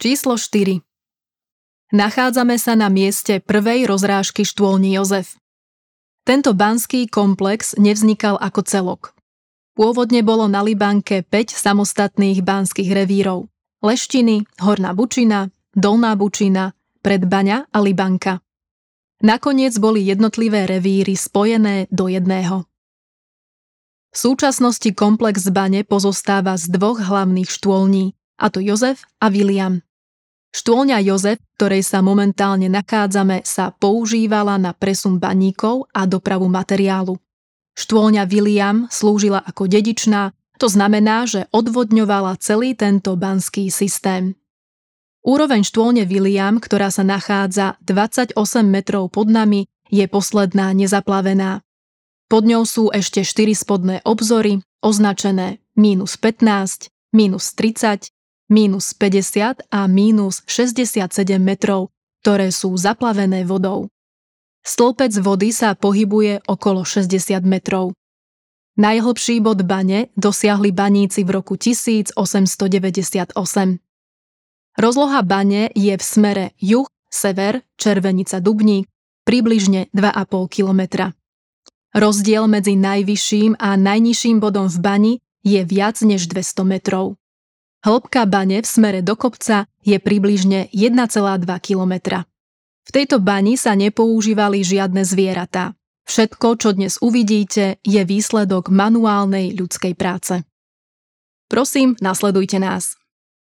Číslo 4. Nachádzame sa na mieste prvej rozrážky štôlni Jozef. Tento banský komplex nevznikal ako celok. Pôvodne bolo na Libánke 5 samostatných banských revírov. Leštiny, Horná Bučina, Dolná Bučina, Predbaňa a Libanka. Nakoniec boli jednotlivé revíry spojené do jedného. V súčasnosti komplex Bane pozostáva z 2 hlavných štôlní, a to Jozef a William. Štôlňa Jozef, v ktorej sa momentálne nachádzame, sa používala na presun baníkov a dopravu materiálu. Štôlňa William slúžila ako dedičná, to znamená, že odvodňovala celý tento banský systém. Úroveň štôlne William, ktorá sa nachádza 28 metrov pod nami, je posledná nezaplavená. Pod ňou sú ešte 4 spodné obzory, označené -15, -30, -50 a -67 metrov, ktoré sú zaplavené vodou. Stĺpec vody sa pohybuje okolo 60 metrov. Najhlbší bod bane dosiahli baníci v roku 1898. Rozloha bane je v smere juh-sever Červenica-Dubník približne 2,5 kilometra. Rozdiel medzi najvyšším a najnižším bodom v bani je viac než 200 metrov. Hĺbka bane v smere do kopca je približne 1,2 kilometra. V tejto bani sa nepoužívali žiadne zvieratá. Všetko, čo dnes uvidíte, je výsledok manuálnej ľudskej práce. Prosím, nasledujte nás.